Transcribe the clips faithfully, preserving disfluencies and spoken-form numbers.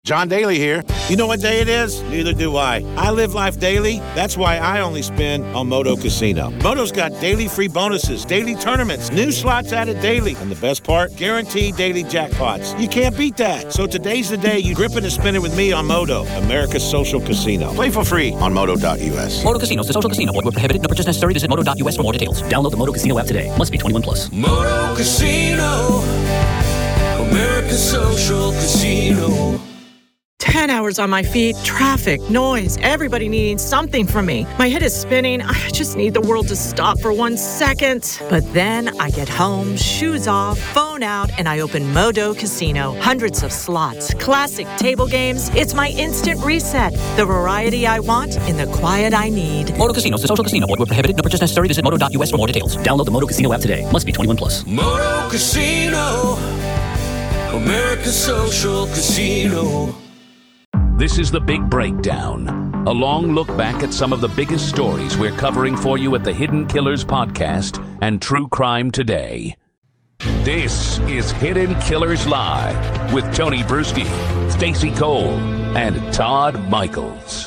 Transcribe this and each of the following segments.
John Daly here. You know what day it is? Neither do I. I live life daily. That's why I only spin on Moto Casino. Moto's got daily free bonuses, daily tournaments, new slots added daily. And the best part? Guaranteed daily jackpots. You can't beat that. So today's the day you grip it and spin it with me on Moto, America's social casino. Play for free on moto dot u s. Moto Casino is a social casino. Void where prohibited. No purchase necessary. Visit moto dot u s for more details. Download the Moto Casino app today. Must be twenty-one plus. Moto Casino, America's social casino. Ten hours on my feet, traffic, noise, everybody needing something from me. My head is spinning. I just need the world to stop for one second. But then I get home, shoes off, phone out, and I open Moto Casino. Hundreds of slots, classic table games. It's my instant reset. The variety I want in the quiet I need. Moto Casino is a social casino. Void where prohibited. No purchase necessary. Visit moto dot u s for more details. Download the Moto Casino app today. Must be twenty-one plus. Moto Casino, America's social casino. This is The Big Breakdown, a long look back at some of the biggest stories we're covering for you at the Hidden Killers podcast and True Crime Today. This is Hidden Killers Live with Tony Bruschi, Stacey Cole, and Todd Michaels.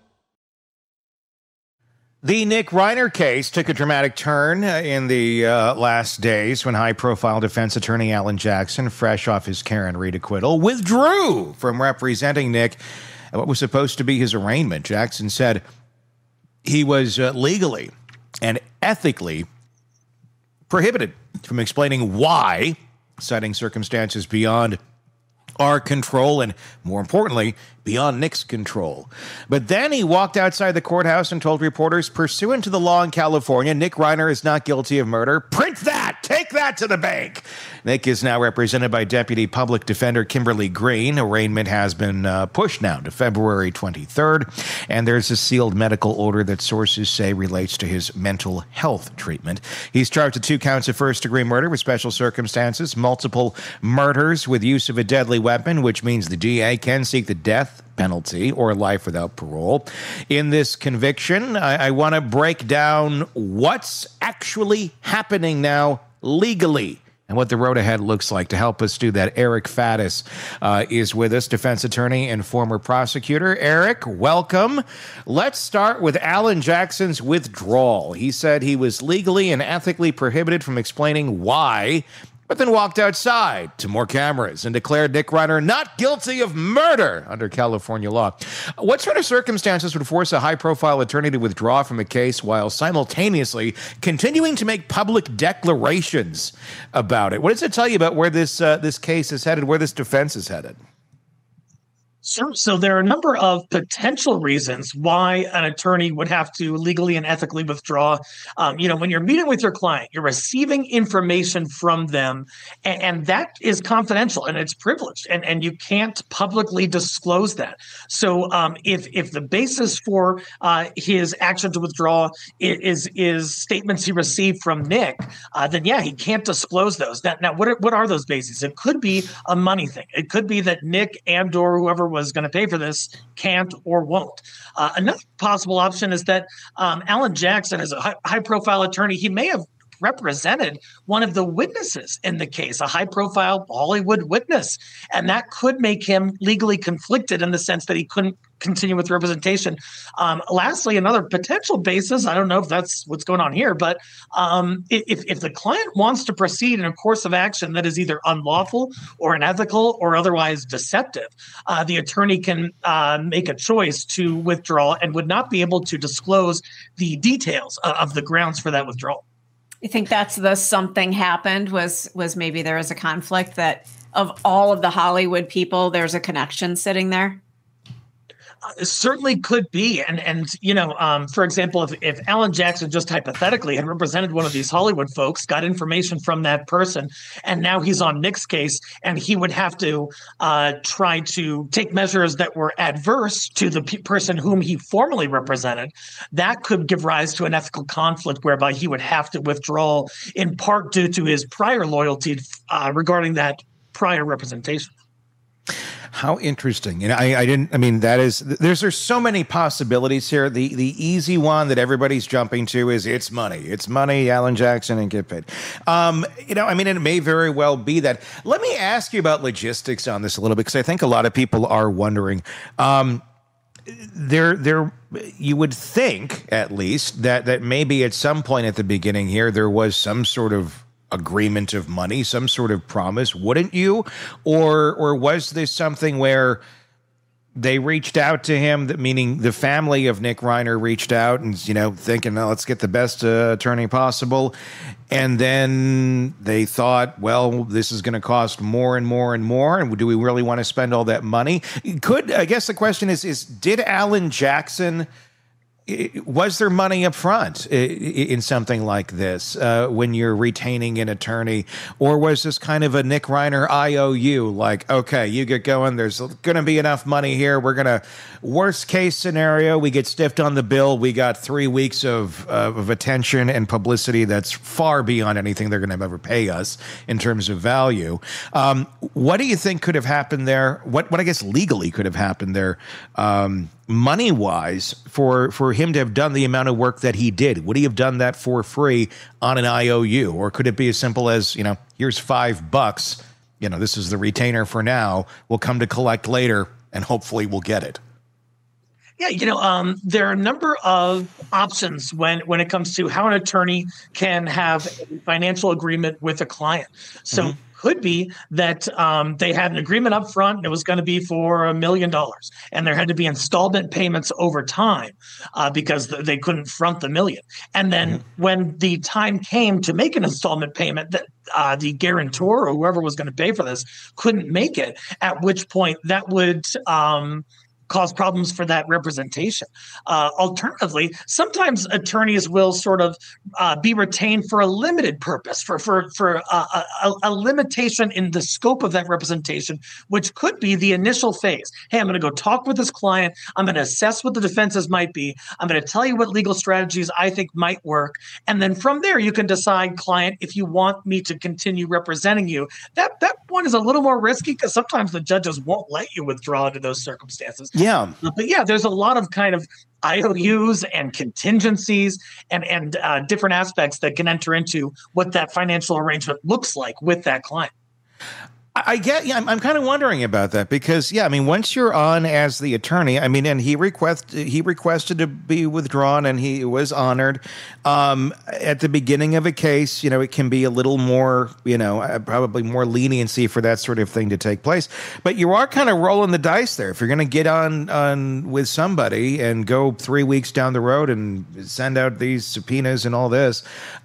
The Nick Reiner case took a dramatic turn in the uh, last days when high-profile defense attorney Alan Jackson, fresh off his Karen Reed acquittal, withdrew from representing Nick at what was supposed to be his arraignment. Jackson said he was uh, legally and ethically prohibited from explaining why, citing circumstances beyond our control and, more importantly, beyond Nick's control. But then he walked outside the courthouse and told reporters, pursuant to the law in California, Nick Reiner is not guilty of murder. Print that! Take that to the bank! Nick is now represented by Deputy Public Defender Kimberly Green. Arraignment has been uh, pushed now to February twenty-third, and there's a sealed medical order that sources say relates to his mental health treatment. He's charged with two counts of first-degree murder with special circumstances, multiple murders with use of a deadly weapon, which means the D A can seek the death penalty or life without parole. In this conviction, I, I want to break down what's actually happening now legally and what the road ahead looks like. To help us do that, Eric Faddis uh, is with us, defense attorney and former prosecutor. Eric, welcome. Let's start with Alan Jackson's withdrawal. He said he was legally and ethically prohibited from explaining why, but then walked outside to more cameras and declared Nick Reiner not guilty of murder under California law. What sort of circumstances would force a high-profile attorney to withdraw from a case while simultaneously continuing to make public declarations about it? What does it tell you about where this uh, this case is headed, where this defense is headed? Sure. So there are a number of potential reasons why an attorney would have to legally and ethically withdraw. Um, you know, when you're meeting with your client, you're receiving information from them, and, and that is confidential and it's privileged, and, and you can't publicly disclose that. So um, if if the basis for uh, his action to withdraw is is statements he received from Nick, uh, then yeah, he can't disclose those. Now, now what are, what are those bases? It could be a money thing. It could be that Nick and or whoever was was going to pay for this can't or won't. Uh, another possible option is that um, Alan Jackson is a high, high-profile attorney. He may have represented one of the witnesses in the case, a high-profile Hollywood witness, and that could make him legally conflicted in the sense that he couldn't continue with representation. Um, lastly, another potential basis, I don't know if that's what's going on here, but um, if, if the client wants to proceed in a course of action that is either unlawful or unethical or otherwise deceptive, uh, the attorney can uh, make a choice to withdraw and would not be able to disclose the details of, of the grounds for that withdrawal. You think that's the something happened was was maybe there was a conflict that of all of the Hollywood people, there's a connection sitting there? Uh, certainly could be. And, and you know, um, for example, if, if Alan Jackson just hypothetically had represented one of these Hollywood folks, got information from that person, and now he's on Nick's case, and he would have to uh, try to take measures that were adverse to the pe- person whom he formerly represented, that could give rise to an ethical conflict whereby he would have to withdraw in part due to his prior loyalty uh, regarding that prior representation. How interesting. You know, I, I didn't, I mean, that is, there's, there's so many possibilities here. The, the easy one that everybody's jumping to is it's money. It's money, Alan Jackson, and get paid. Um, you know, I mean, it may very well be that. Let me ask you about logistics on this a little bit, because I think a lot of people are wondering. Um, there, there, you would think, at least, that, that maybe at some point at the beginning here, there was some sort of agreement of money, some sort of promise, wouldn't you? Or or was this something where they reached out to him, that meaning the family of Nick Reiner reached out and, you know, thinking, oh, let's get the best uh, attorney possible. And then they thought, well, this is going to cost more and more and more. And do we really want to spend all that money? Could, I guess the question is, is did Alan Jackson, was there money up front in something like this uh, when you're retaining an attorney? Or was this kind of a Nick Reiner I O U, like, okay, you get going, there's going to be enough money here. We're going to, worst case scenario, we get stiffed on the bill. We got three weeks of, uh, of attention and publicity that's far beyond anything they're going to ever pay us in terms of value. Um, what do you think could have happened there? What, what I guess legally could have happened there? Um, money-wise, for for him to have done the amount of work that he did? Would he have done that for free on an I O U? Or could it be as simple as, you know, here's five bucks, you know, this is the retainer for now, we'll come to collect later, and hopefully we'll get it? Yeah, you know, um, there are a number of options when, when it comes to how an attorney can have a financial agreement with a client. So mm-hmm. could be that um, they had an agreement up front and it was going to be for a million dollars, and there had to be installment payments over time uh, because they couldn't front the million. And then mm-hmm. when the time came to make an installment payment, that uh, the guarantor or whoever was going to pay for this couldn't make it, at which point that would um, cause problems for that representation. Uh, alternatively, sometimes attorneys will sort of uh, be retained for a limited purpose, for for for uh, a, a limitation in the scope of that representation, which could be the initial phase. Hey, I'm going to go talk with this client. I'm going to assess what the defenses might be. I'm going to tell you what legal strategies I think might work. And then from there, you can decide, client, if you want me to continue representing you. That, that one is a little more risky because sometimes the judges won't let you withdraw into those circumstances. Yeah. But yeah, there's a lot of kind of I O Us and contingencies and, and uh, different aspects that can enter into what that financial arrangement looks like with that client. I get, yeah, I'm, I'm kind of wondering about that because, yeah, I mean, once you're on as the attorney, I mean, and he request he requested to be withdrawn and he was honored. Um, at the beginning of a case, you know, it can be a little more, you know, uh, probably more leniency for that sort of thing to take place. But you are kind of rolling the dice there. If you're going to get on on with somebody and go three weeks down the road and send out these subpoenas and all this,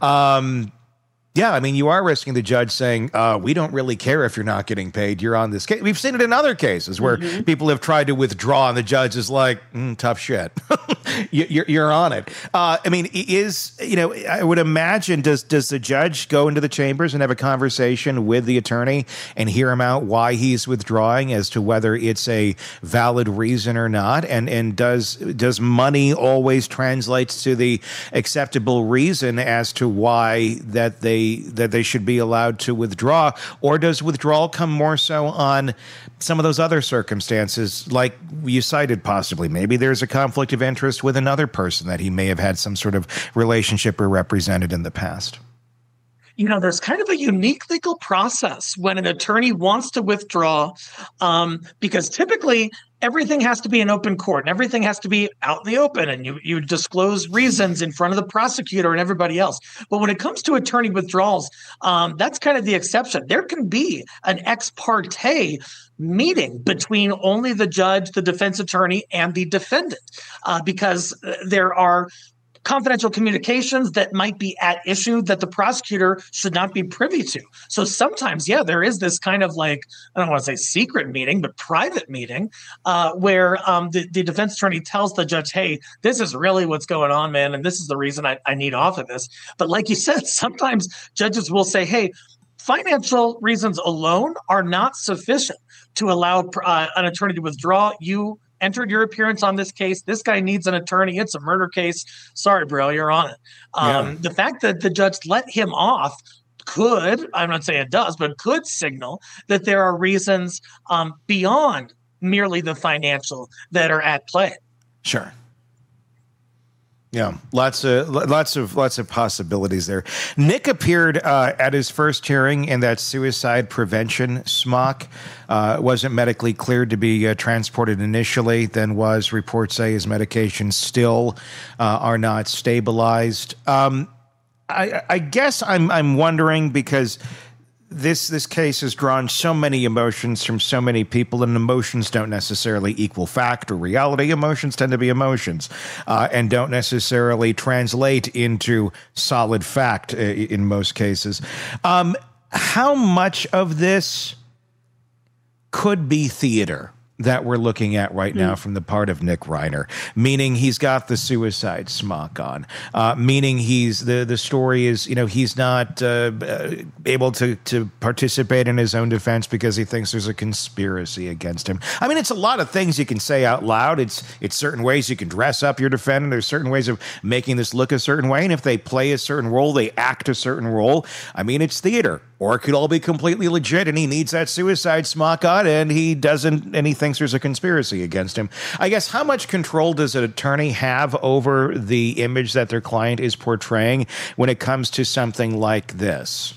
um, yeah, I mean, you are risking the judge saying, uh, we don't really care if you're not getting paid. You're on this case. We've seen it in other cases where mm-hmm. people have tried to withdraw and the judge is like, mm, tough shit. you're, you're on it. Uh, I mean, is, you know, I would imagine, does does the judge go into the chambers and have a conversation with the attorney and hear him out why he's withdrawing as to whether it's a valid reason or not? And and does does money always translates to the acceptable reason as to why that they that they should be allowed to withdraw? Or does withdrawal come more so on some of those other circumstances, like you cited possibly? Maybe there's a conflict of interest with another person that he may have had some sort of relationship or represented in the past. You know, there's kind of a unique legal process when an attorney wants to withdraw, um, because typically everything has to be in open court and everything has to be out in the open, and you you disclose reasons in front of the prosecutor and everybody else. But when it comes to attorney withdrawals, um, that's kind of the exception. There can be an ex parte meeting between only the judge, the defense attorney, and the defendant, uh, because there are confidential communications that might be at issue that the prosecutor should not be privy to. So sometimes, yeah, there is this kind of like, I don't want to say secret meeting, but private meeting uh, where um, the, the defense attorney tells the judge, hey, this is really what's going on, man, and this is the reason I, I need off of this. But like you said, sometimes judges will say, hey, financial reasons alone are not sufficient to allow uh, an attorney to withdraw. You entered your appearance on this case. This guy needs an attorney. It's a murder case. Sorry, bro, you're on it. Um, yeah. The fact that the judge let him off could, I'm not saying it does, but could signal that there are reasons um, beyond merely the financial that are at play. Sure. Yeah, lots of lots of lots of possibilities there. Nick appeared uh, at his first hearing in that suicide prevention smock. Uh, wasn't medically cleared to be uh, transported initially. Then was reports say his medications still uh, are not stabilized. Um, I, I guess I'm I'm wondering because this this case has drawn so many emotions from so many people, and emotions don't necessarily equal fact or reality. Emotions tend to be emotions uh, and don't necessarily translate into solid fact uh, in most cases. Um, how much of this could be theater that we're looking at right now mm. from the part of Nick Reiner, meaning he's got the suicide smock on, uh, meaning he's the the story is, you know, he's not uh, able to to participate in his own defense because he thinks there's a conspiracy against him. I mean, it's a lot of things you can say out loud. It's it's certain ways you can dress up your defendant. There's certain ways of making this look a certain way, and if they play a certain role, they act a certain role. I mean, it's theater. Or it could all be completely legit, and he needs that suicide smock on, and he doesn't, and he thinks there's a conspiracy against him. I guess, how much control does an attorney have over the image that their client is portraying when it comes to something like this?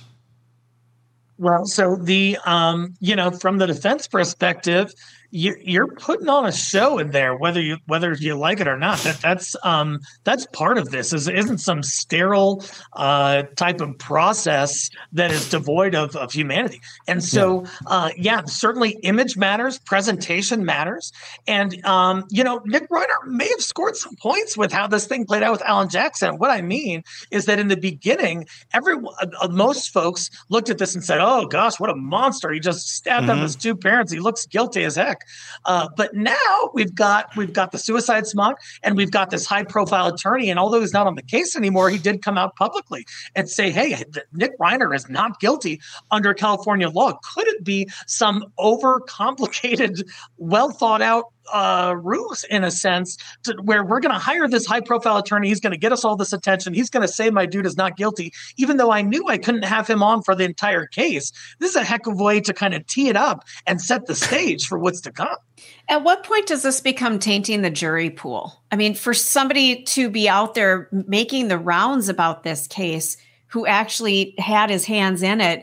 Well, so the, um, you know, from the defense perspective, you, you're putting on a show in there, whether you whether you like it or not. That that's um, that's part of this. Is isn't some sterile uh, type of process that is devoid of, of humanity. And so, yeah. Uh, yeah, certainly image matters, presentation matters, and um, you know, Nick Reiner may have scored some points with how this thing played out with Alan Jackson. What I mean is that in the beginning, everyone, uh, most folks looked at this and said, "Oh gosh, what a monster! He just stabbed mm-hmm. up his two parents. He looks guilty as heck." Uh, but now we've got we've got the suicide smock, and we've got this high-profile attorney. And although he's not on the case anymore, he did come out publicly and say, "Hey, Nick Reiner is not guilty under California law." Could it be some overcomplicated, well-thought-out uh, ruse, in a sense, to where we're going to hire this high-profile attorney? He's going to get us all this attention. He's going to say my dude is not guilty, even though I knew I couldn't have him on for the entire case. This is a heck of a way to kind of tee it up and set the stage for what's to come. At what point does this become tainting the jury pool? I mean, for somebody to be out there making the rounds about this case who actually had his hands in it,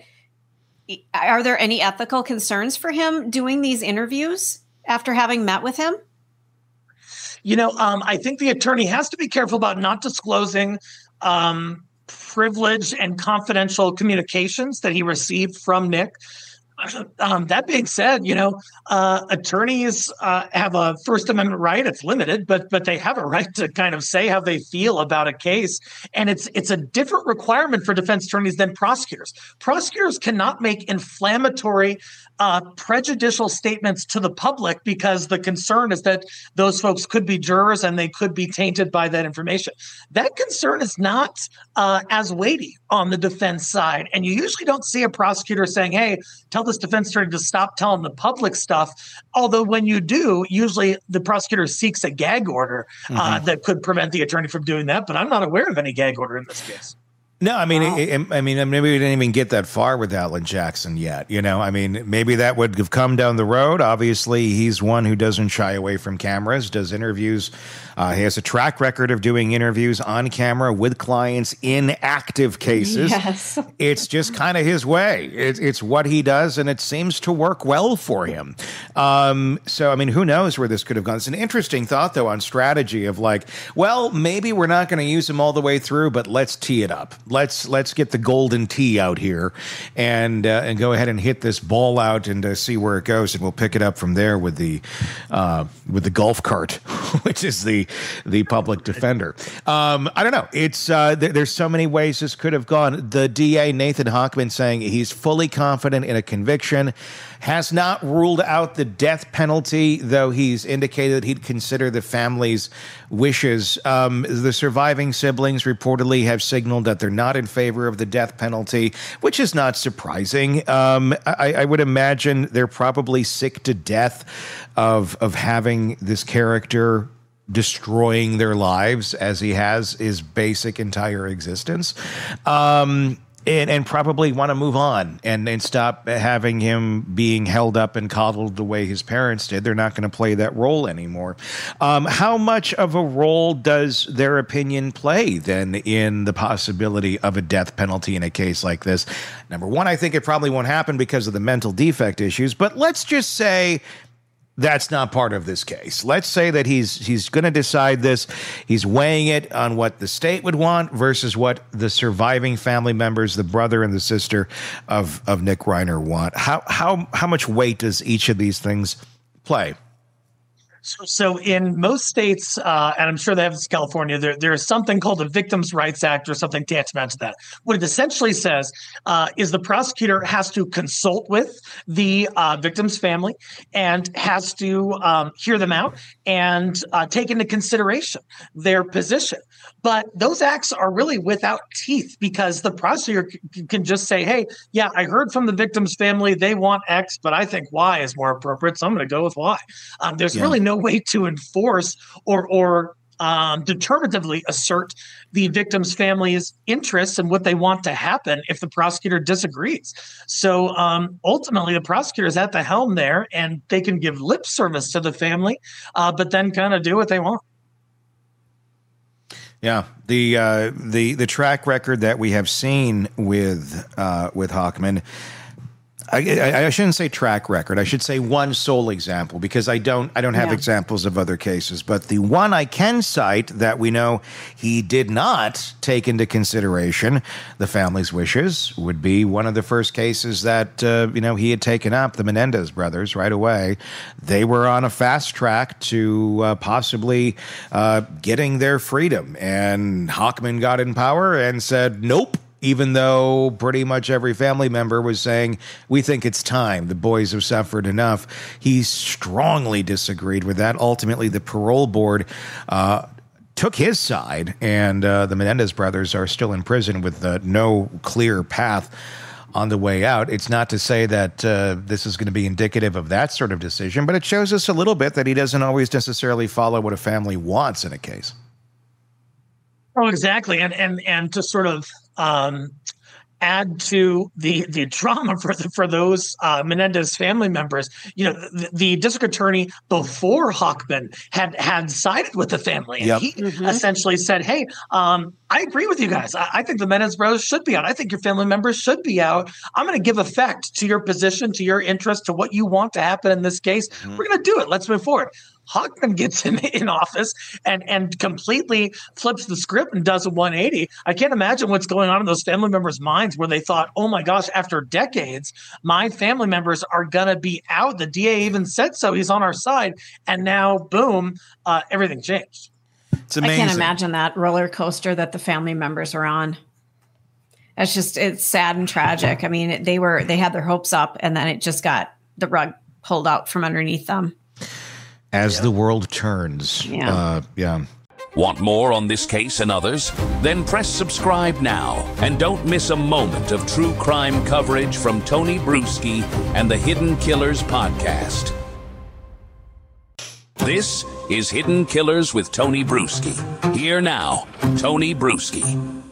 are there any ethical concerns for him doing these interviews after having met with him? You know, um, I think the attorney has to be careful about not disclosing um, privileged and confidential communications that he received from Nick. Um, that being said, you know, uh, attorneys uh, have a First Amendment right. It's limited, but but they have a right to kind of say how they feel about a case. And it's it's a different requirement for defense attorneys than prosecutors. Prosecutors cannot make inflammatory, uh, prejudicial statements to the public because the concern is that those folks could be jurors and they could be tainted by that information. That concern is not uh, as weighty on the defense side. And you usually don't see a prosecutor saying, "Hey, tell this defense attorney to stop telling the public stuff." Although when you do, usually the prosecutor seeks a gag order uh, mm-hmm. that could prevent the attorney from doing that. But I'm not aware of any gag order in this case. No, I mean, wow. it, it, I mean, maybe we didn't even get that far with Alan Jackson yet. You know, I mean, maybe that would have come down the road. Obviously, he's one who doesn't shy away from cameras, does interviews. Uh, he has a track record of doing interviews on camera with clients in active cases. Yes. It's just kind of his way. It, it's what he does, and it seems to work well for him. Um, so, I mean, who knows where this could have gone? It's an interesting thought, though, on strategy of like, well, maybe we're not going to use him all the way through, but let's tee it up. Let's let's get the golden tee out here and uh, and go ahead and hit this ball out and uh, see where it goes, and we'll pick it up from there with the uh, with the golf cart, which is the the public defender. Um, I don't know. It's uh, th- there's so many ways this could have gone. The D A, Nathan Hochman, saying he's fully confident in a conviction, has not ruled out the death penalty, though he's indicated he'd consider the family's wishes. Um, the surviving siblings reportedly have signaled that they're not in favor of the death penalty, which is not surprising. Um, I, I would imagine they're probably sick to death of of having this character destroying their lives as he has his basic entire existence. Um, and, and probably want to move on and, and stop having him being held up and coddled the way his parents did. They're not going to play that role anymore. Um, how much of a role does their opinion play then in the possibility of a death penalty in a case like this? Number one, I think it probably won't happen because of the mental defect issues, but let's just say that's not part of this case. Let's say that he's he's going to decide this. He's weighing it on what the state would want versus what the surviving family members, the brother and the sister of, of Nick Reiner want. How how how much weight does each of these things play? So, so in most states, uh, and I'm sure they have this in California, there, there is something called the Victims' Rights Act or something tantamount to that. What it essentially says uh, is the prosecutor has to consult with the uh, victim's family and has to um, hear them out and uh, take into consideration their position. But those acts are really without teeth because the prosecutor c- can just say, hey, yeah, I heard from the victim's family. They want X, but I think Y is more appropriate. So I'm going to go with Y. Um, there's yeah. really no way to enforce or, or um, determinatively assert the victim's family's interests and what they want to happen if the prosecutor disagrees. So um, ultimately, the prosecutor is at the helm there and they can give lip service to the family, uh, but then kind of do what they want. Yeah, the uh, the the track record that we have seen with uh, with Hochman, I, I, I shouldn't say track record. I should say one sole example because I don't I don't have yeah. examples of other cases. But the one I can cite that we know he did not take into consideration the family's wishes would be one of the first cases that uh, you know he had taken up, the Menendez brothers, right away. They were on a fast track to uh, possibly uh, getting their freedom, and Hochman got in power and said, "Nope." Even though pretty much every family member was saying, we think it's time, the boys have suffered enough. He strongly disagreed with that. Ultimately, the parole board uh, took his side, and uh, the Menendez brothers are still in prison with uh, no clear path on the way out. It's not to say that uh, this is going to be indicative of that sort of decision, but it shows us a little bit that he doesn't always necessarily follow what a family wants in a case. Oh, exactly. And and and to sort of um, add to the the drama for the, for those uh, Menendez family members, you know, the, the district attorney before Hochman had had sided with the family. And yep. he mm-hmm. essentially said, hey, um, I agree with you guys. I, I think the Menendez brothers should be out. I think your family members should be out. I'm going to give effect to your position, to your interest, to what you want to happen in this case. Mm-hmm. We're going to do it. Let's move forward. Hochman gets in, in office and, and completely flips the script and does a one eighty. I can't imagine what's going on in those family members' minds where they thought, oh my gosh, after decades, my family members are going to be out. The D A even said so. He's on our side. And now, boom, uh, everything changed. It's amazing. I can't imagine that roller coaster that the family members are on. It's just, it's sad and tragic. I mean, they were, they had their hopes up and then it just got the rug pulled out from underneath them. As the world turns. Yeah. Uh, yeah. Want more on this case and others? Then press subscribe now and don't miss a moment of true crime coverage from Tony Bruschi and the Hidden Killers podcast. This is Hidden Killers with Tony Bruschi. Here now, Tony Bruschi.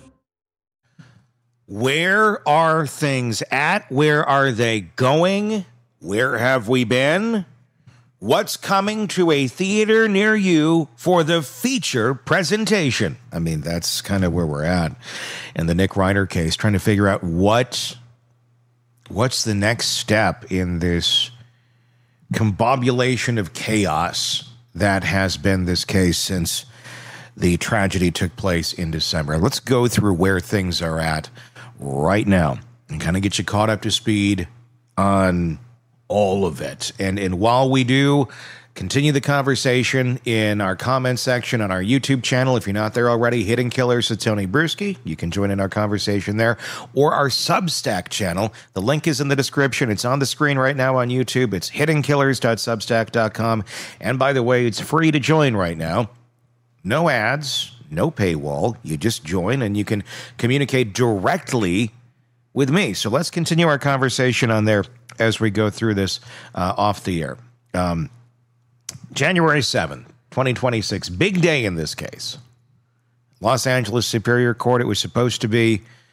Where are things at? Where are they going? Where have we been? What's coming to a theater near you for the feature presentation? I mean, that's kind of where we're at in the Nick Reiner case, trying to figure out what what's the next step in this combobulation of chaos that has been this case since the tragedy took place in December. Let's go through where things are at right now and kind of get you caught up to speed on all of it. And and while we do, continue the conversation in our comment section on our YouTube channel. If you're not there already, Hidden Killers with Tony Bruschi. You can join in our conversation there. Or our Substack channel. The link is in the description. It's on the screen right now on YouTube. It's hidden killers dot substack dot com. And by the way, it's free to join right now. No ads, no paywall. You just join and you can communicate directly with me. So let's continue our conversation on there as we go through this uh, off the air. Um, January seventh, twenty twenty-six, big day in this case. Los Angeles Superior Court, it was supposed to be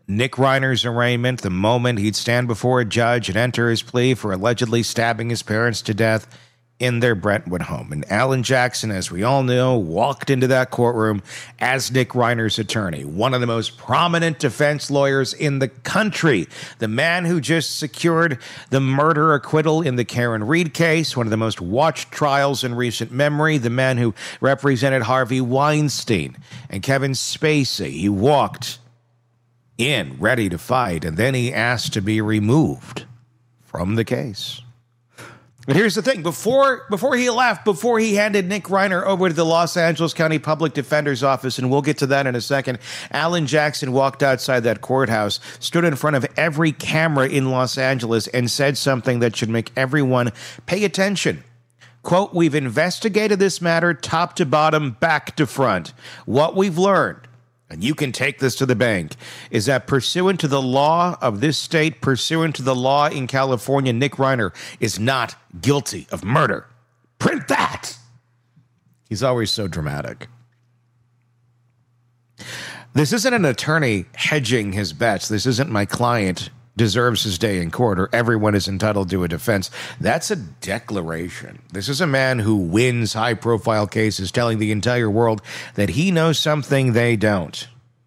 Nick Reiner's arraignment, the moment he'd stand before a judge and enter his plea for allegedly stabbing his parents to death in their Brentwood home. And Alan Jackson, as we all know, walked into that courtroom as Nick Reiner's attorney, one of the most prominent defense lawyers in the country, the man who just secured the murder acquittal in the Karen Reed case, one of the most watched trials in recent memory, the man who represented Harvey Weinstein and Kevin Spacey. He walked in ready to fight, and then he asked to be removed from the case. But here's the thing. Before before he left, before he handed Nick Reiner over to the Los Angeles County Public Defender's Office, and we'll get to that in a second, Alan Jackson walked outside that courthouse, stood in front of every camera in Los Angeles, and said something that should make everyone pay attention. Quote, "We've investigated this matter top to bottom, back to front. What we've learned, and you can take this to the bank, is that pursuant to the law of this state, pursuant to the law in California, Nick Reiner is not guilty of murder." Print that! He's always so dramatic. This isn't an attorney hedging his bets. This isn't my client deserves his day in court or everyone is entitled to a defense. That's a declaration. This is a man who wins high-profile cases, telling the entire world that he knows something they don't.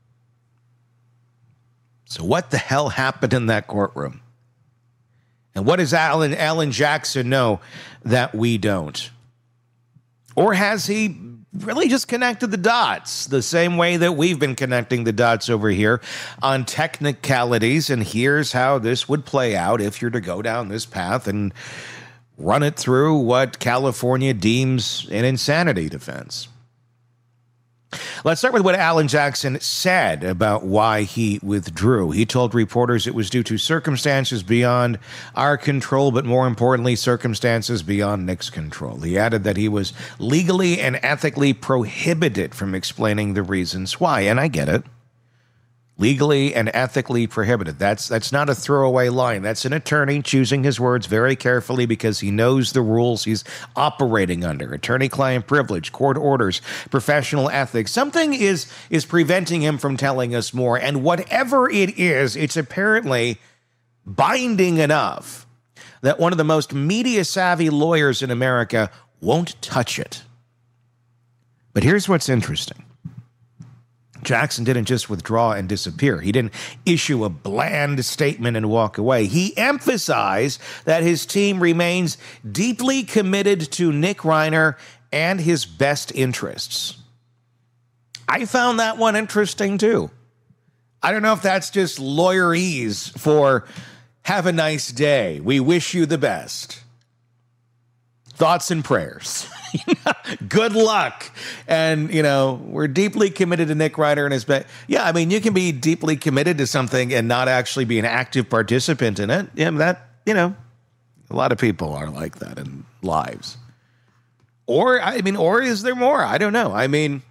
So what the hell happened in that courtroom? And what does Alan, Alan Jackson know that we don't? Or has he really just connected the dots the same way that we've been connecting the dots over here on technicalities? And here's how this would play out if you're to go down this path and run it through what California deems an insanity defense. Let's start with what Alan Jackson said about why he withdrew. He told reporters it was due to circumstances beyond our control, but more importantly, circumstances beyond Nick's control. He added that he was legally and ethically prohibited from explaining the reasons why, and I get it. Legally and ethically prohibited. That's that's not a throwaway line. That's an attorney choosing his words very carefully because he knows the rules he's operating under. Attorney-client privilege, court orders, professional ethics. Something is, is preventing him from telling us more. And whatever it is, it's apparently binding enough that one of the most media-savvy lawyers in America won't touch it. But here's what's interesting. Jackson didn't just withdraw and disappear. He didn't issue a bland statement and walk away. He emphasized that his team remains deeply committed to Nick Reiner and his best interests. I found that one interesting, too. I don't know if that's just lawyerese for have a nice day. We wish you the best. Thoughts and prayers. Good luck. And, you know, we're deeply committed to Nick Reiner and his best. Yeah, I mean, you can be deeply committed to something and not actually be an active participant in it. Yeah, that, you know, a lot of people are like that in lives. Or, I mean, or is there more? I don't know. I mean,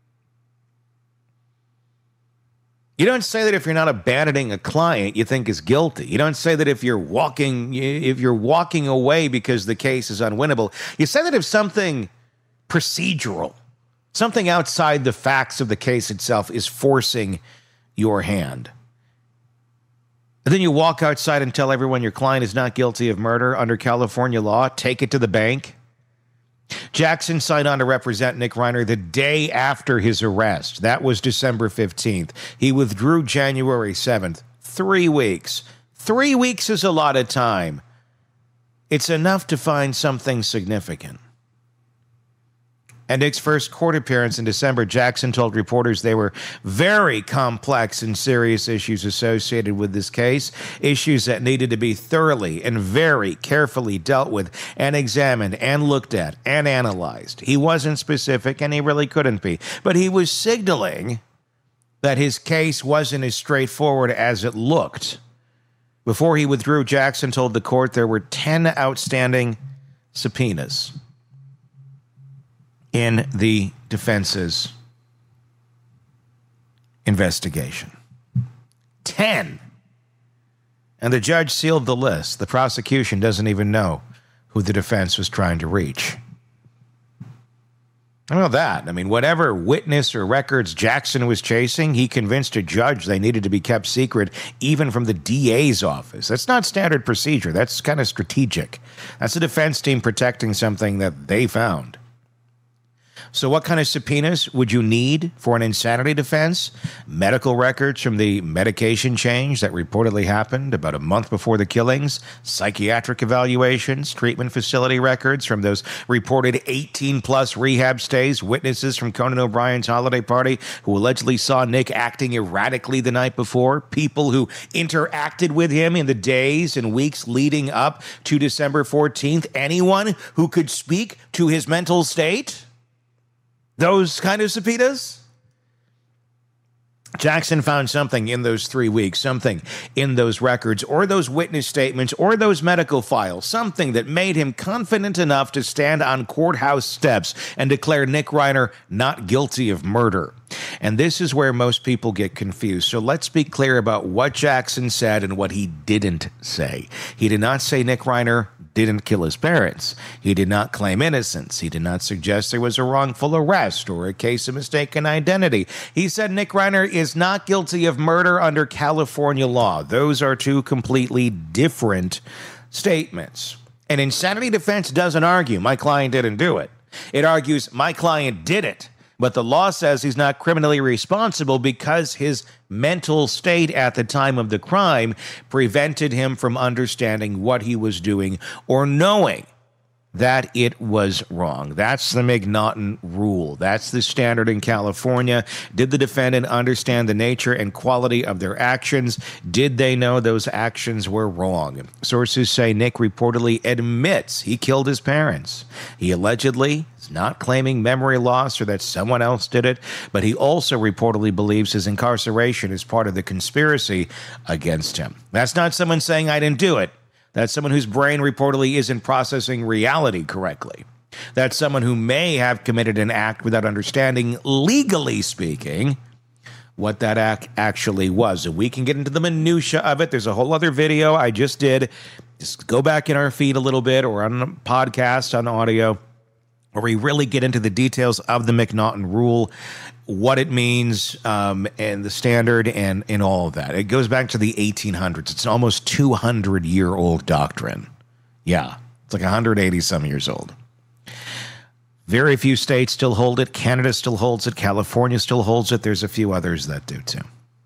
you don't say that if you're not abandoning a client you think is guilty. You don't say that if you're walking if you're walking away because the case is unwinnable. You say that if something procedural, something outside the facts of the case itself is forcing your hand. And then you walk outside and tell everyone your client is not guilty of murder under California law. Take it to the bank. Jackson signed on to represent Nick Reiner the day after his arrest. That was December fifteenth. He withdrew January seventh. Three weeks. Three weeks is a lot of time. It's enough to find something significant. At Nick's first court appearance in December, Jackson told reporters they were very complex and serious issues associated with this case, issues that needed to be thoroughly and very carefully dealt with and examined and looked at and analyzed. He wasn't specific, and he really couldn't be, but he was signaling that his case wasn't as straightforward as it looked. Before he withdrew, Jackson told the court there were ten outstanding subpoenas in the defense's investigation. Ten. And the judge sealed the list. The prosecution doesn't even know who the defense was trying to reach. I know that. I mean, whatever witness or records Jackson was chasing, he convinced a judge they needed to be kept secret, even from the D A's office. That's not standard procedure. That's kind of strategic. That's a defense team protecting something that they found. So what kind of subpoenas would you need for an insanity defense? Medical records from the medication change that reportedly happened about a month before the killings, psychiatric evaluations, treatment facility records from those reported eighteen-plus rehab stays, witnesses from Conan O'Brien's holiday party who allegedly saw Nick acting erratically the night before, people who interacted with him in the days and weeks leading up to December fourteenth, anyone who could speak to his mental state? Those kind of subpoenas? Jackson found something in those three weeks, something in those records or those witness statements or those medical files, something that made him confident enough to stand on courthouse steps and declare Nick Reiner not guilty of murder. And this is where most people get confused. So let's be clear about what Jackson said and what he didn't say. He did not say Nick Reiner didn't kill his parents. He did not claim innocence. He did not suggest there was a wrongful arrest or a case of mistaken identity. He said Nick Reiner is not guilty of murder under California law. Those are two completely different statements. An insanity defense doesn't argue my client didn't do it. It argues my client did it. But the law says he's not criminally responsible because his mental state at the time of the crime prevented him from understanding what he was doing or knowing that it was wrong. That's the McNaughton rule. That's the standard in California. Did the defendant understand the nature and quality of their actions? Did they know those actions were wrong? Sources say Nick reportedly admits he killed his parents. He allegedly is not claiming memory loss or that someone else did it, but he also reportedly believes his incarceration is part of the conspiracy against him. That's not someone saying I didn't do it. That's someone whose brain reportedly isn't processing reality correctly. That's someone who may have committed an act without understanding, legally speaking, what that act actually was. And we can get into the minutia of it. There's a whole other video I just did. Just go back in our feed a little bit or on a podcast on audio where we really get into the details of the McNaughton rule, what it means, um, and the standard, and, and all of that. It goes back to the eighteen hundreds. It's an almost two hundred year old doctrine. Yeah, it's like one hundred eighty some years old. Very few states still hold it. Canada still holds it. California still holds it. There's a few others that do too.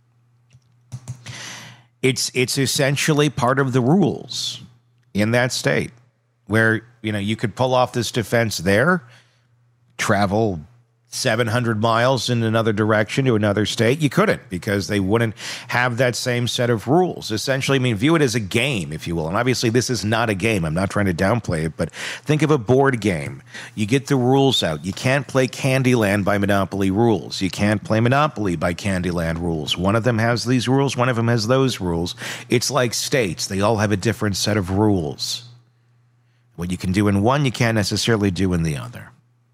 It's it's essentially part of the rules in that state where, you know, you could pull off this defense there, travel seven hundred miles in another direction to another state. You couldn't because they wouldn't have that same set of rules. Essentially, I mean, view it as a game, if you will. And obviously, this is not a game. I'm not trying to downplay it, but think of a board game. You get the rules out. You can't play Candyland by Monopoly rules. You can't play Monopoly by Candyland rules. One of them has these rules. One of them has those rules. It's like states. They all have a different set of rules. What you can do in one, you can't necessarily do in the other.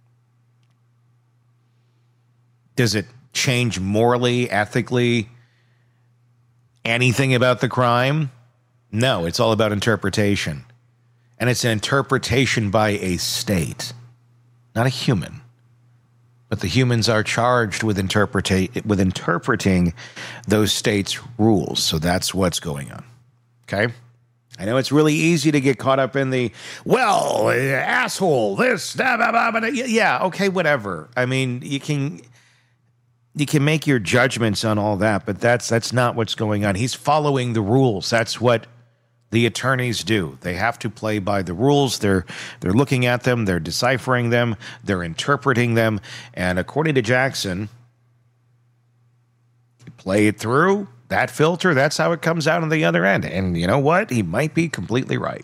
Does it change morally, ethically, anything about the crime? No, it's all about interpretation. And it's an interpretation by a state, not a human. But the humans are charged with, interpreta- with interpreting those states' rules. So that's what's going on. Okay? I know it's really easy to get caught up in the, well, asshole, this, blah, blah, blah, blah. Yeah, okay, whatever. I mean, you can... You can make your judgments on all that, but that's that's not what's going on. He's following the rules. That's what the attorneys do. They have to play by the rules. They're they're looking at them, they're deciphering them, they're interpreting them, and according to Jackson, you play it through that filter, that's how it comes out on the other end. And you know what? He might be completely right.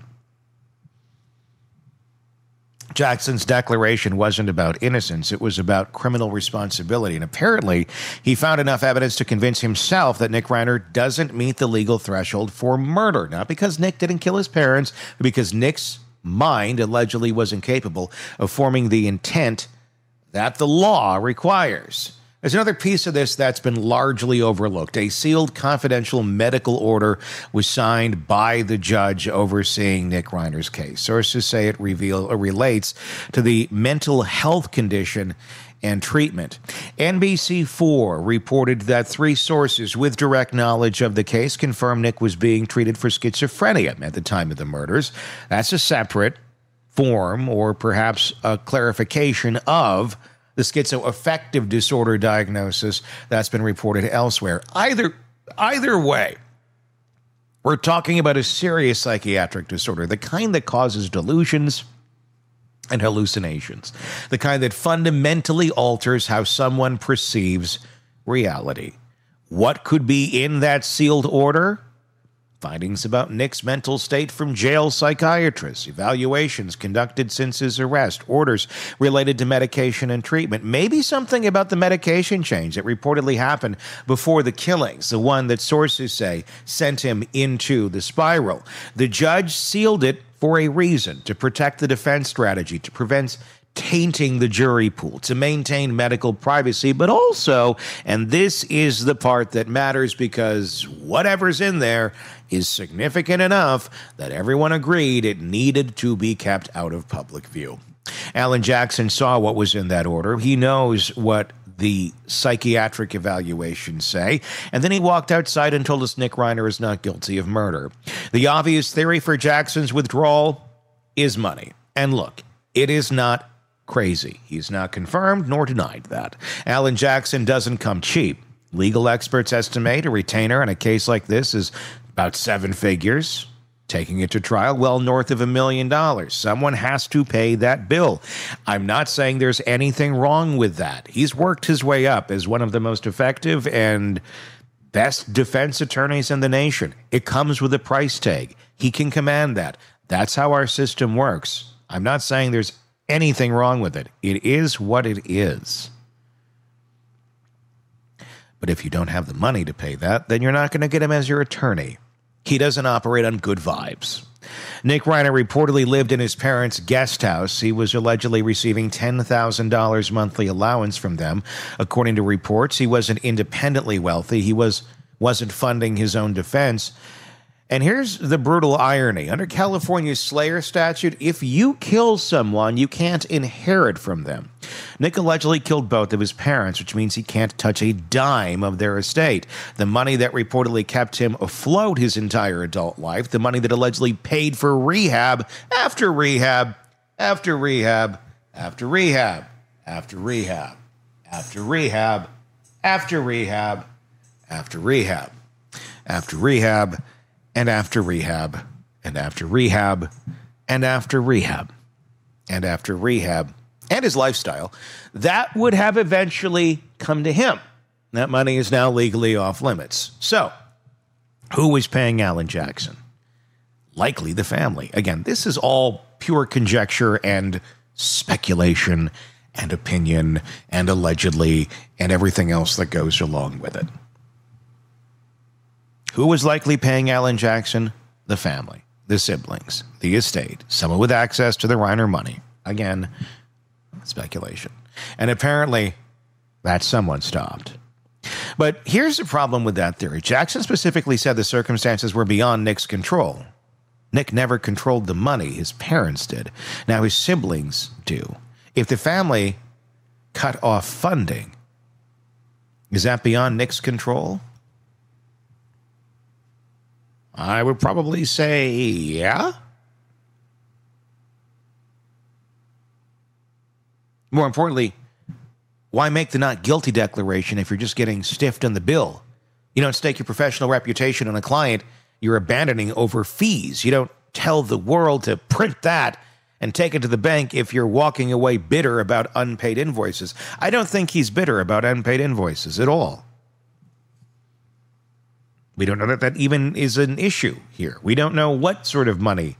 Jackson's declaration wasn't about innocence. It was about criminal responsibility. And apparently, he found enough evidence to convince himself that Nick Reiner doesn't meet the legal threshold for murder. Not because Nick didn't kill his parents, but because Nick's mind allegedly was incapable of forming the intent that the law requires. There's another piece of this that's been largely overlooked. A sealed confidential medical order was signed by the judge overseeing Nick Reiner's case. Sources say it reveal, or relates to the mental health condition and treatment. N B C four reported that three sources with direct knowledge of the case confirmed Nick was being treated for schizophrenia at the time of the murders. That's a separate form, or perhaps a clarification of the schizoaffective disorder diagnosis that's been reported elsewhere. Either, either way, we're talking about a serious psychiatric disorder, the kind that causes delusions and hallucinations, the kind that fundamentally alters how someone perceives reality. What could be in that sealed order? Findings about Nick's mental state from jail psychiatrists, evaluations conducted since his arrest, orders related to medication and treatment, maybe something about the medication change that reportedly happened before the killings, the one that sources say sent him into the spiral. The judge sealed it for a reason, to protect the defense strategy, to prevent tainting the jury pool, to maintain medical privacy, but also, and this is the part that matters because whatever's in there is significant enough that everyone agreed it needed to be kept out of public view. Alan Jackson saw what was in that order. He knows what the psychiatric evaluations say, and then he walked outside and told us Nick Reiner is not guilty of murder. The obvious theory for Jackson's withdrawal is money. And look, it is not crazy. He's not confirmed nor denied that. Alan Jackson doesn't come cheap. Legal experts estimate a retainer in a case like this is about seven figures. Taking it to trial, well north of a million dollars. Someone has to pay that bill. I'm not saying there's anything wrong with that. He's worked his way up as one of the most effective and best defense attorneys in the nation. It comes with a price tag. He can command that. That's how our system works. I'm not saying there's anything wrong with it. It is what it is. But if you don't have the money to pay that, then you're not going to get him as your attorney. He doesn't operate on good vibes. Nick Reiner reportedly lived in his parents' guest house. He was allegedly receiving ten thousand dollars monthly allowance from them. According to reports, he wasn't independently wealthy. He was, wasn't funding his own defense. And here's the brutal irony. Under California's Slayer statute, if you kill someone, you can't inherit from them. Nick allegedly killed both of his parents, which means he can't touch a dime of their estate. The money that reportedly kept him afloat his entire adult life, the money that allegedly paid for rehab after rehab, after rehab, after rehab, after rehab, after rehab, after rehab, after rehab, after rehab, and after rehab, and after rehab, and after rehab, and after rehab, and his lifestyle, that would have eventually come to him. That money is now legally off limits. So, who was paying Alan Jackson? Likely the family. Again, this is all pure conjecture and speculation and opinion and allegedly and everything else that goes along with it. Who was likely paying Alan Jackson? The family, the siblings, the estate, someone with access to the Reiner money. Again, speculation. And apparently, that someone stopped. But here's the problem with that theory. Jackson specifically said the circumstances were beyond Nick's control. Nick never controlled the money. His parents did. Now his siblings do. If the family cut off funding, is that beyond Nick's control? I would probably say, yeah. More importantly, why make the not guilty declaration if you're just getting stiffed on the bill? You don't stake your professional reputation on a client you're abandoning over fees. You don't tell the world to print that and take it to the bank if you're walking away bitter about unpaid invoices. I don't think he's bitter about unpaid invoices at all. We don't know that that even is an issue here. We don't know what sort of money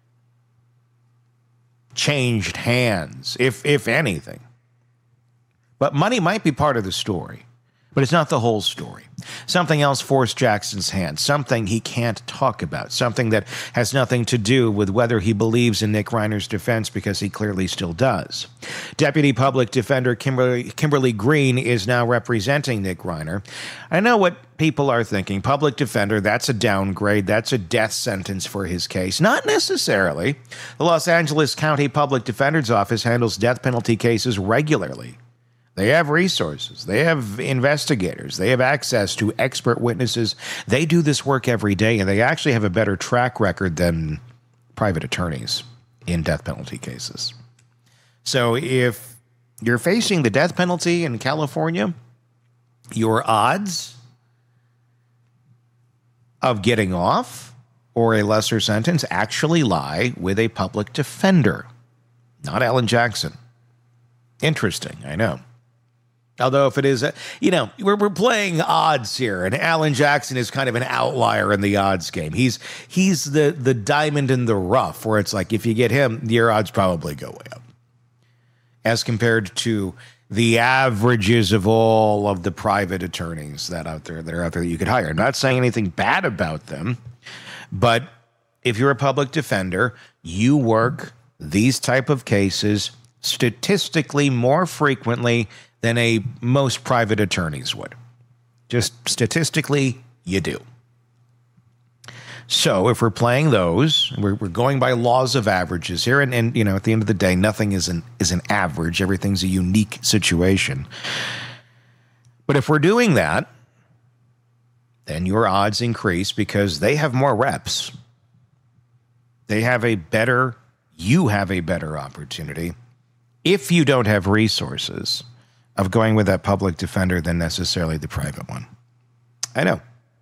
changed hands, if if anything. But money might be part of the story. But it's not the whole story. Something else forced Jackson's hand, something he can't talk about, something that has nothing to do with whether he believes in Nick Reiner's defense, because he clearly still does. Deputy Public Defender Kimberly, Kimberly Green is now representing Nick Reiner. I know what people are thinking. Public defender, that's a downgrade. That's a death sentence for his case. Not necessarily. The Los Angeles County Public Defender's Office handles death penalty cases regularly. They have resources. They have investigators. They have access to expert witnesses. They do this work every day, and they actually have a better track record than private attorneys in death penalty cases. So if you're facing the death penalty in California, your odds of getting off or a lesser sentence actually lie with a public defender, not Alan Jackson. Interesting, I know. Although if it is, a, you know, we're, we're playing odds here, and Alan Jackson is kind of an outlier in the odds game. He's he's the, the diamond in the rough, where it's like if you get him, your odds probably go way up. As compared to the averages of all of the private attorneys that out there that are out there that you could hire. I'm not saying anything bad about them, but if you're a public defender, you work these type of cases statistically more frequently than a most private attorneys would. Just statistically, you do. So if we're playing those, we're, we're going by laws of averages here, and, and you know, at the end of the day, nothing is an is an average. Everything's a unique situation. But if we're doing that, then your odds increase because they have more reps. They have a better, you have a better opportunity, if you don't have resources, of going with that public defender than necessarily the private one. I know.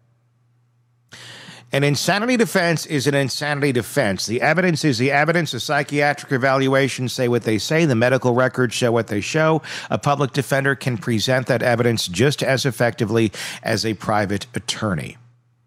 An insanity defense is an insanity defense. The evidence is the evidence. The psychiatric evaluations say what they say. The medical records show what they show. A public defender can present that evidence just as effectively as a private attorney.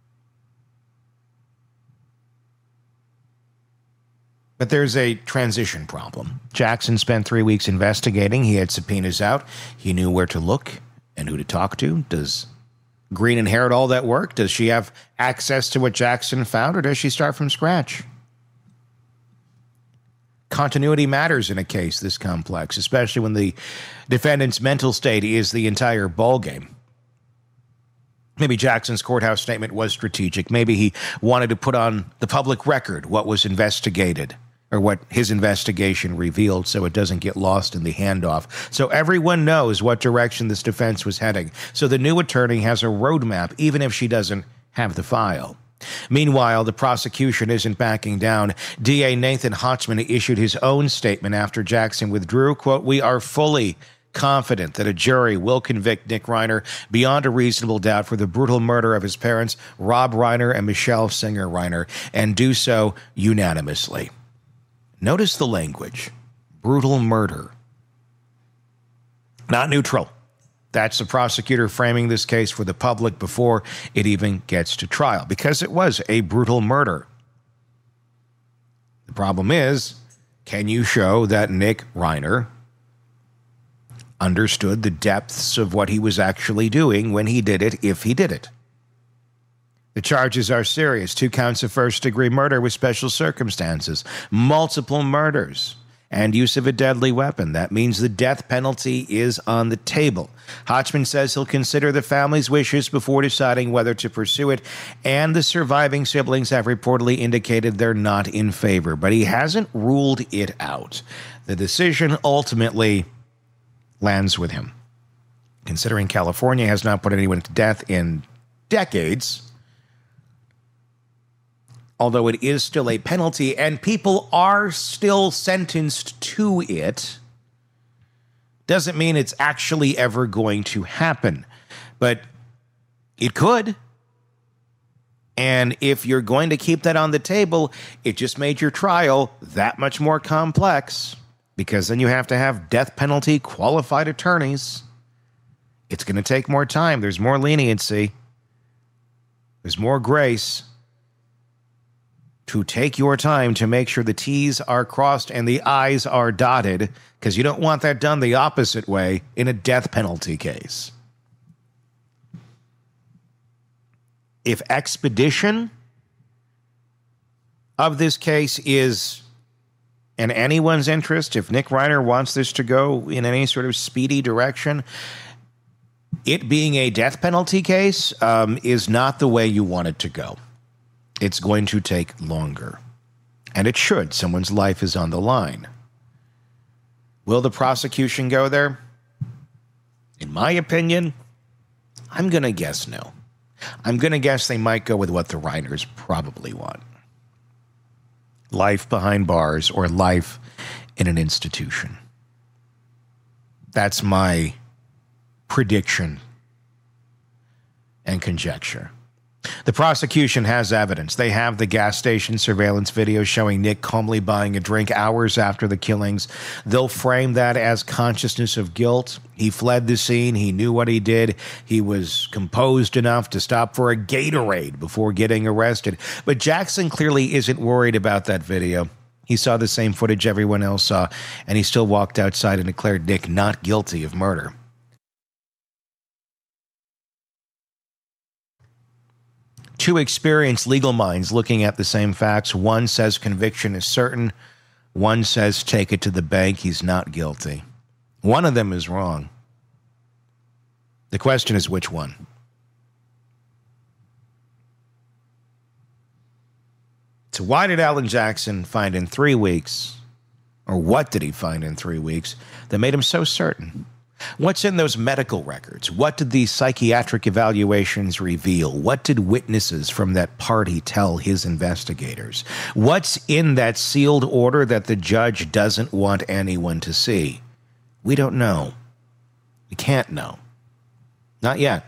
But there's a transition problem. Jackson spent three weeks investigating. He had subpoenas out. He knew where to look and who to talk to. Does Green inherit all that work? Does she have access to what Jackson found, or does she start from scratch? Continuity matters in a case this complex, especially when the defendant's mental state is the entire ballgame. Maybe Jackson's courthouse statement was strategic. Maybe he wanted to put on the public record what was investigated, or what his investigation revealed, so it doesn't get lost in the handoff. So everyone knows what direction this defense was heading. So the new attorney has a roadmap, even if she doesn't have the file. Meanwhile, the prosecution isn't backing down. D A Nathan Hotchman issued his own statement after Jackson withdrew. Quote, "We are fully confident that a jury will convict Nick Reiner beyond a reasonable doubt for the brutal murder of his parents, Rob Reiner and Michelle Singer Reiner, and do so unanimously." Notice the language. Brutal murder. Not neutral. That's the prosecutor framing this case for the public before it even gets to trial, because it was a brutal murder. The problem is, can you show that Nick Reiner understood the depths of what he was actually doing when he did it, if he did it? The charges are serious. Two counts of first-degree murder with special circumstances, multiple murders, and use of a deadly weapon. That means the death penalty is on the table. Hotchman says he'll consider the family's wishes before deciding whether to pursue it, and the surviving siblings have reportedly indicated they're not in favor, but he hasn't ruled it out. The decision ultimately lands with him. Considering California has not put anyone to death in decades, although it is still a penalty and people are still sentenced to it, doesn't mean it's actually ever going to happen. But it could. And if you're going to keep that on the table, it just made your trial that much more complex, because then you have to have death penalty qualified attorneys. It's going to take more time. There's more leniency. There's more grace. To take your time to make sure the T's are crossed and the I's are dotted, because you don't want that done the opposite way in a death penalty case. if expedition of this case is in anyone's interest, if Nick Reiner wants this to go in any sort of speedy direction, it being a death penalty case um, is not the way you want it to go. It's going to take longer. And it should. Someone's life is on the line. Will the prosecution go there? In my opinion, I'm going to guess no. I'm going to guess they might go with what the Reiners probably want. Life behind bars or life in an institution. That's my prediction and conjecture. The prosecution has evidence. They have the gas station surveillance video showing Nick calmly buying a drink hours after the killings. They'll frame that as consciousness of guilt. He fled the scene. He knew what he did. He was composed enough to stop for a Gatorade before getting arrested. But Jackson clearly isn't worried about that video. He saw the same footage everyone else saw, and he still walked outside and declared Nick not guilty of murder. Two experienced legal minds looking at the same facts. One says conviction is certain. One says take it to the bank. He's not guilty. One of them is wrong. The question is which one? So why did Alan Jackson find in three weeks, or what did he find in three weeks that made him so certain? What's in those medical records? What did these psychiatric evaluations reveal? What did witnesses from that party tell his investigators? What's in that sealed order that the judge doesn't want anyone to see? We don't know. We can't know. Not yet.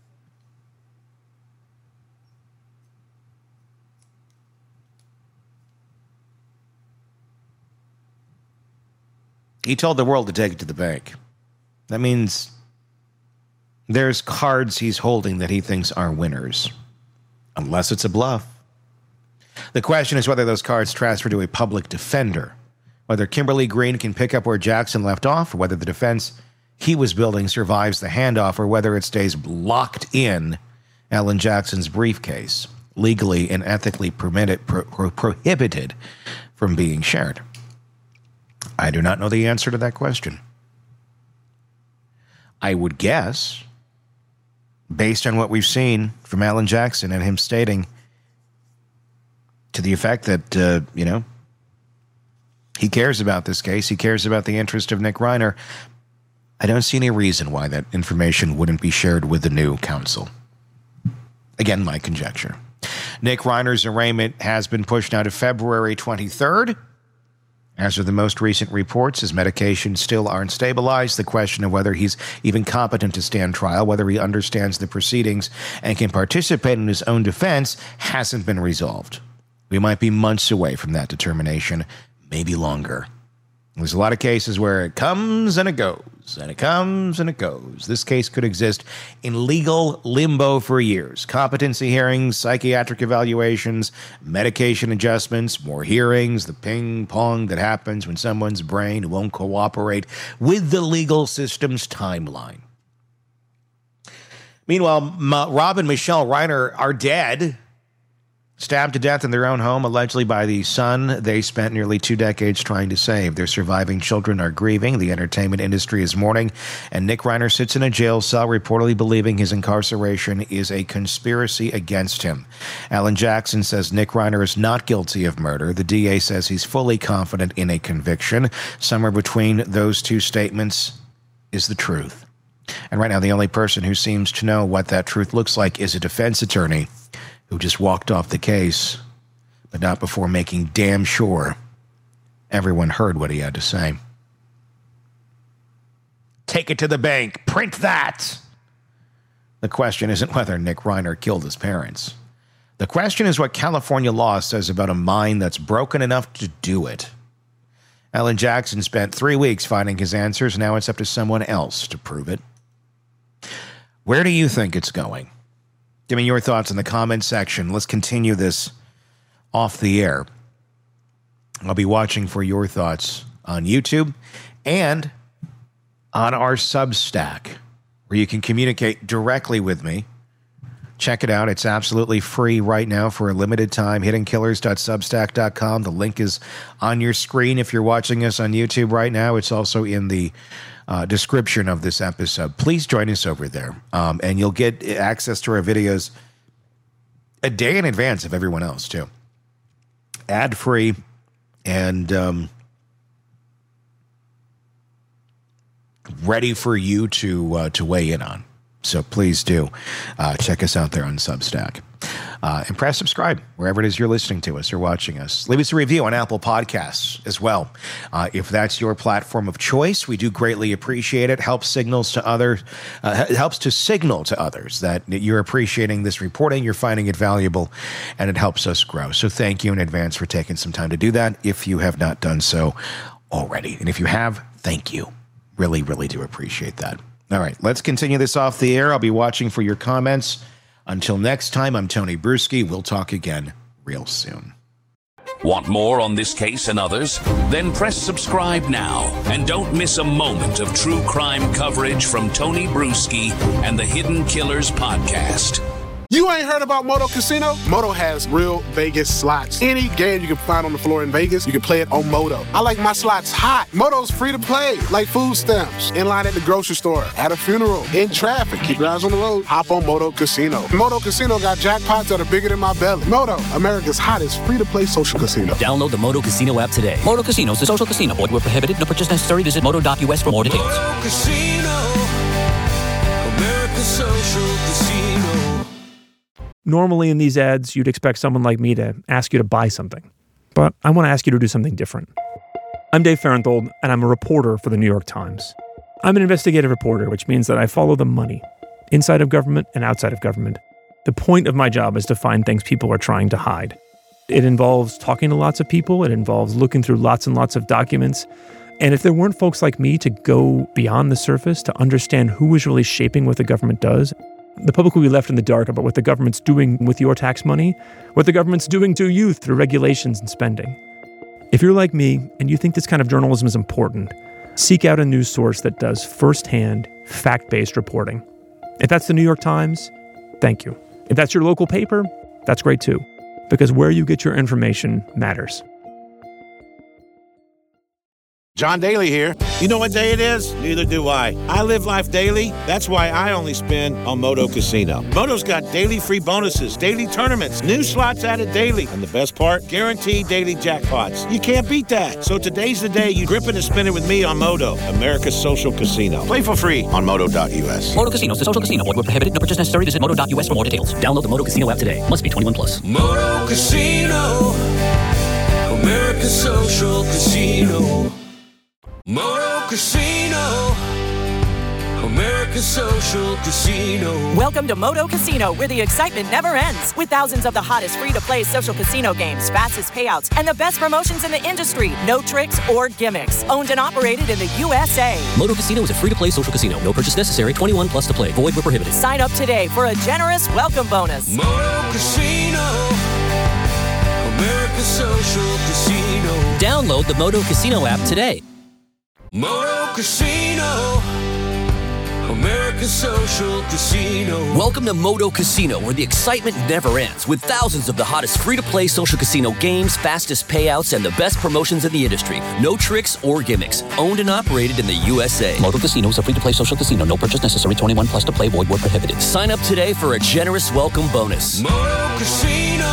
He told the world to take it to the bank. That means there's cards he's holding that he thinks are winners, unless it's a bluff. The question is whether those cards transfer to a public defender, whether Kimberly Green can pick up where Jackson left off, or whether the defense he was building survives the handoff, or whether it stays locked in Alan Jackson's briefcase, legally and ethically permitted, pro- pro- prohibited from being shared. I do not know the answer to that question. I would guess, based on what we've seen from Alan Jackson and him stating to the effect that, uh, you know, he cares about this case, he cares about the interest of Nick Reiner, I don't see any reason why that information wouldn't be shared with the new counsel. Again, my conjecture. Nick Reiner's arraignment has been pushed now to February twenty-third. As of the most recent reports, his medications still aren't stabilized. The question of whether he's even competent to stand trial, whether he understands the proceedings and can participate in his own defense, hasn't been resolved. We might be months away from that determination, maybe longer. There's a lot of cases where it comes and it goes, and it comes and it goes. This case could exist in legal limbo for years. Competency hearings, psychiatric evaluations, medication adjustments, more hearings, the ping pong that happens when someone's brain won't cooperate with the legal system's timeline. Meanwhile, Ma- Rob and Michelle Reiner are dead. Stabbed to death in their own home, allegedly by the son they spent nearly two decades trying to save. Their surviving children are grieving. The entertainment industry is mourning. And Nick Reiner sits in a jail cell, reportedly believing his incarceration is a conspiracy against him. Alan Jackson says Nick Reiner is not guilty of murder. The D A says he's fully confident in a conviction. Somewhere between those two statements is the truth. And right now, the only person who seems to know what that truth looks like is a defense attorney who just walked off the case, but not before making damn sure everyone heard what he had to say. Take it to the bank. Print that. The question isn't whether Nick Reiner killed his parents. The question is what California law says about a mind that's broken enough to do it. Alan Jackson spent three weeks finding his answers. Now it's up to someone else to prove it. Where do you think it's going? Give me your thoughts in the comment section. Let's continue this off the air. I'll be watching for your thoughts on YouTube and on our Substack, where you can communicate directly with me Check it out. It's absolutely free right now for a limited time. hidden killers dot substack dot com. The link is on your screen if you're watching us on YouTube right now. It's also in the uh, description of this episode. Please join us over there, um, and you'll get access to our videos a day in advance of everyone else, too. Ad-free, and um, ready for you to uh, to weigh in on. So please do uh, check us out there on Substack. Uh, and press subscribe wherever it is you're listening to us or watching us. Leave us a review on Apple Podcasts as well. Uh, if that's your platform of choice, we do greatly appreciate it. Helps signals to others, uh, it helps to signal to others that you're appreciating this reporting, you're finding it valuable, and it helps us grow. So thank you in advance for taking some time to do that if you have not done so already. And if you have, thank you. Really, really do appreciate that. All right, let's continue this off the air. I'll be watching for your comments. Until next time, I'm Tony Bruschi. We'll talk again real soon. Want more on this case and others? Then press subscribe now and don't miss a moment of true crime coverage from Tony Bruschi and the Hidden Killers podcast. You ain't heard about Moto Casino? Moto has real Vegas slots. Any game you can find on the floor in Vegas, you can play it on Moto. I like my slots hot. Moto's free to play, like food stamps. In line at the grocery store, at a funeral, in traffic. Keep your eyes on the road. Hop on Moto Casino. Moto Casino got jackpots that are bigger than my belly. Moto, America's hottest free-to-play social casino. Download the Moto Casino app today. Moto Casino is a social casino. Void where prohibited. No purchase necessary. Visit moto dot U S for more details. Moto Casino, America's social casino. Normally in these ads, you'd expect someone like me to ask you to buy something. But I want to ask you to do something different. I'm Dave Farenthold, and I'm a reporter for the New York Times. I'm an investigative reporter, which means that I follow the money, inside of government and outside of government. The point of my job is to find things people are trying to hide. It involves talking to lots of people. It involves looking through lots and lots of documents. And if there weren't folks like me to go beyond the surface, to understand who is really shaping what the government does, the public will be left in the dark about what the government's doing with your tax money, what the government's doing to you through regulations and spending. If you're like me and you think this kind of journalism is important, seek out a news source that does firsthand, fact-based reporting. If that's the New York Times, thank you. If that's your local paper, that's great too, because where you get your information matters. John Daly here. You know what day it is? Neither do I. I live life daily. That's why I only spin on Moto Casino. Moto's got daily free bonuses, daily tournaments, new slots added daily, and the best part, guaranteed daily jackpots. You can't beat that. So today's the day you grip it and spin it with me on Moto, America's social casino. Play for free on moto dot U S. Moto Casino is a social casino. Void where prohibited. No purchase necessary. Visit moto dot U S for more details. Download the Moto Casino app today. Must be twenty-one plus. Moto Casino, America's social casino. Moto Casino, America's social casino. Welcome to Moto Casino, where the excitement never ends. With thousands of the hottest free-to-play social casino games, fastest payouts, and the best promotions in the industry. No tricks or gimmicks. Owned and operated in the U S A. Moto Casino is a free-to-play social casino. No purchase necessary. twenty-one plus to play. Void where prohibited. Sign up today for a generous welcome bonus. Moto Casino, America's social casino. Download the Moto Casino app today. Moto Casino, America's social casino. Welcome to Moto Casino, where the excitement never ends, with thousands of the hottest free-to-play social casino games, fastest payouts, and the best promotions in the industry. No tricks or gimmicks. Owned and operated in the U S A. Moto Casino is a free-to-play social casino. No purchase necessary. twenty-one plus to play. Void where prohibited. Sign up today for a generous welcome bonus. Moto Casino,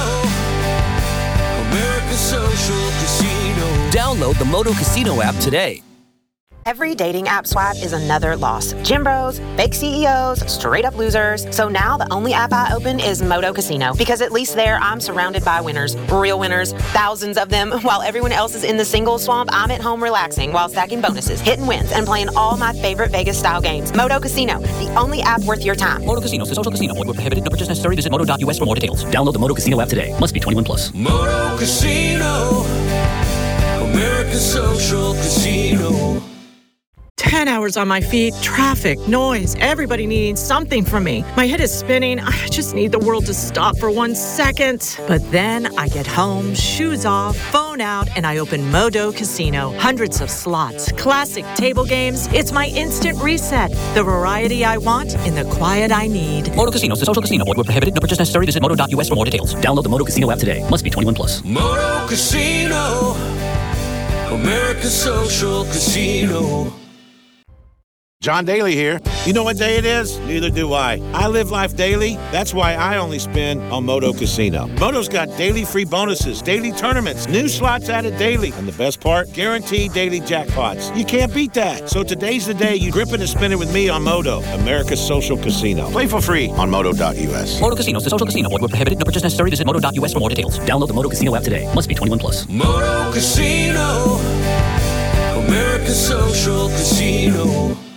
America's social casino. Download the Moto Casino app today. Every dating app swipe is another loss. Gym bros, fake C E Os, straight up losers. So now the only app I open is Moto Casino, because at least there I'm surrounded by winners, real winners, thousands of them. While everyone else is in the single swamp, I'm at home relaxing while stacking bonuses, hitting wins, and playing all my favorite Vegas style games. Moto Casino, the only app worth your time. Moto Casino is a social casino. Void where prohibited. No purchase necessary. Visit moto dot U S for more details. Download the Moto Casino app today. Must be twenty-one plus. Moto Casino, America's social casino. ten hours on my feet, traffic, noise, everybody needing something from me. My head is spinning. I just need the world to stop for one second. But then I get home, shoes off, phone out, and I open Modo Casino. Hundreds of slots, classic table games. It's my instant reset. The variety I want in the quiet I need. Modo Casino is a social casino. Void where prohibited. No purchase necessary. Visit moto dot u s for more details. Download the Modo Casino app today. Must be twenty-one plus. Moto Casino, America's social casino. John Daly here. You know what day it is? Neither do I. I live life daily. That's why I only spin on Moto Casino. Moto's got daily free bonuses, daily tournaments, new slots added daily, and the best part, guaranteed daily jackpots. You can't beat that. So today's the day you grip it and spin it with me on Moto, America's social casino. Play for free on moto dot u s. Modo Casino is a social casino. Void where prohibited. No purchase necessary. Visit moto dot u s for more details. Download the Modo Casino app today. Must be twenty-one plus. Moto Casino, America's social casino.